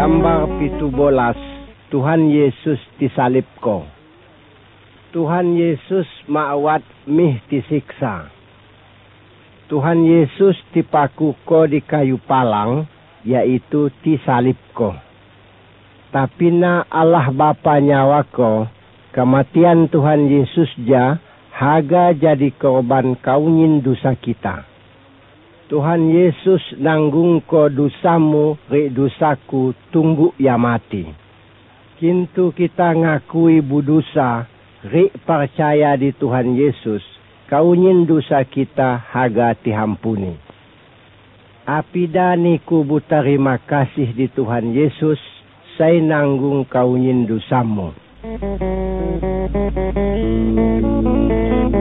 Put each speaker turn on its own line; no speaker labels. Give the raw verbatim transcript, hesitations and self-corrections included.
Gambar pitu bolas Tuhan Yesus disalibko. Tuhan Yesus maawat mih disiksa. Tuhan Yesus dipakuko di kayu palang, yaitu disalibko. Tapi na Allah Bapa nyawako, kematian Tuhan Yesus ja haga jadi korban kaunyin dosa kita. Tuhan Yesus nanggung ko dosamu, ri dosaku tunggu ya mati. Kintu kita ngakui budusa, ri percaya di Tuhan Yesus, kaunyin dosa kita haga dihampuni. Apida niku terima kasih di Tuhan Yesus, saya nanggung kaunyin dosamu.